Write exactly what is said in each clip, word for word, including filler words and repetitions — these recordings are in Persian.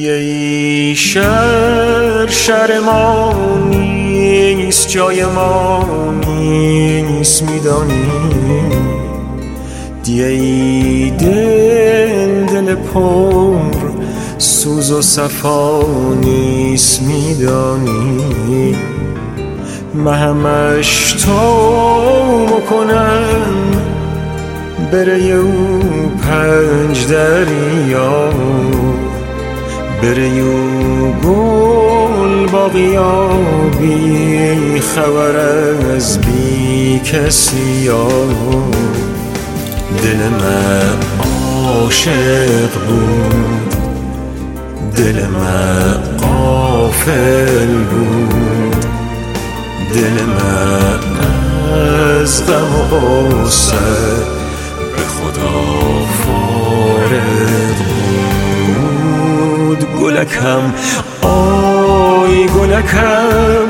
دیگه شهر شهر ما نیست، جای ما نیست میدانی. دیگه دل دل پر سوز و صفا نیست میدانی. من همش تو کنم بره یو پنج دریا، بره یو گل باقیا، بی خبر از بی کسی ها. دل من عاشق بود، دل من غافل بود، دل من از غم و غصه به خدا فارغ بود. گلکم آی گلکم،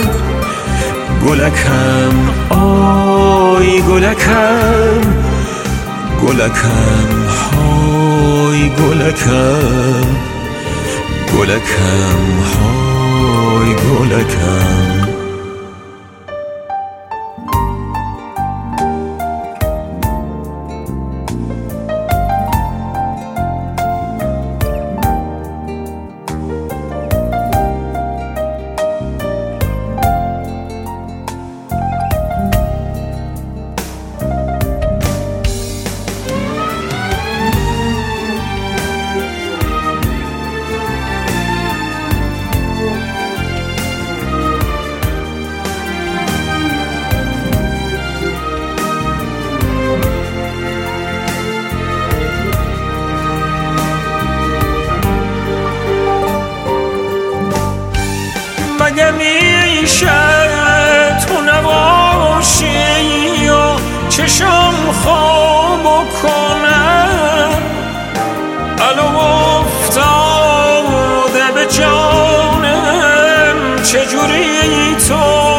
گلکم آی گلکم، گلکم های گلکم، گلکم های گلکم. مگه میشه تو نباشی یا چشم خواب کنم؟ الو افتاده به جانم، چجوری تو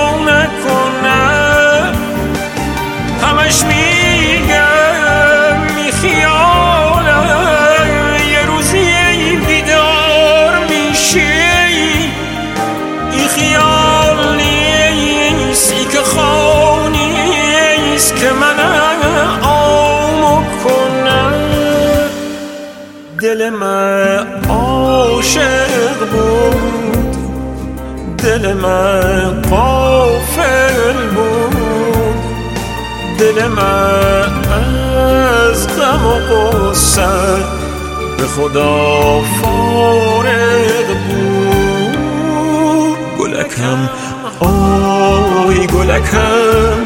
نکنم؟ همش میگم می خیالم یه روزی بیدار میشی. این خیال نیست، ای که خواه نیست که من آمو کنم. دل من عاشق بود، دل من غافل بود، دل من از غم و غصه به خدا فارغ بود. گلکم آی گلکم،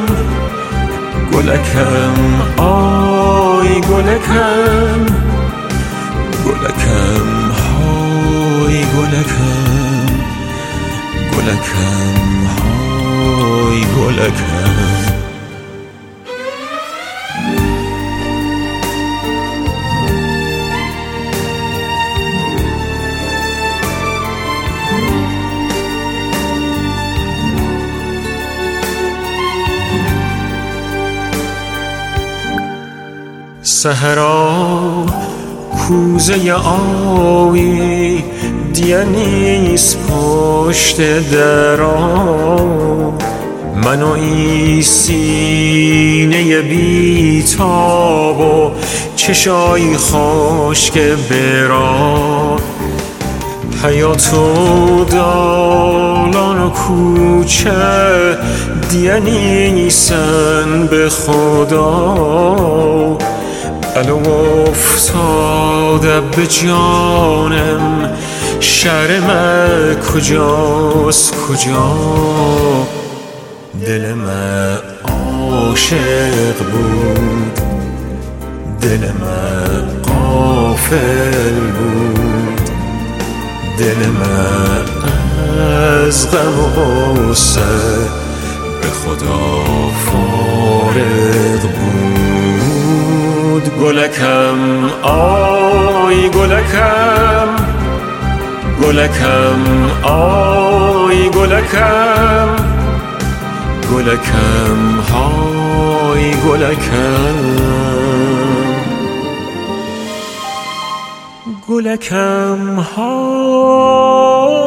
گلکم آی گلکم، گلکم های گلکم، گلکم های گلکم. سحرا کوزه آبی دیگه نیست پشت درا. من و این سینه بیتاب و چشای خشک برا. حیات و دالان و کوچه دیگه نیستن به خدا. الو افتاده به جانم، شهر من کجاست کجا؟ دل من عاشق بود، دل من غافل بود، دل من از غم و غصه به خدا فارغ بود. گلکم آی گلکم، گلکم آی گلکم، گلکم های گلکم. گلکم های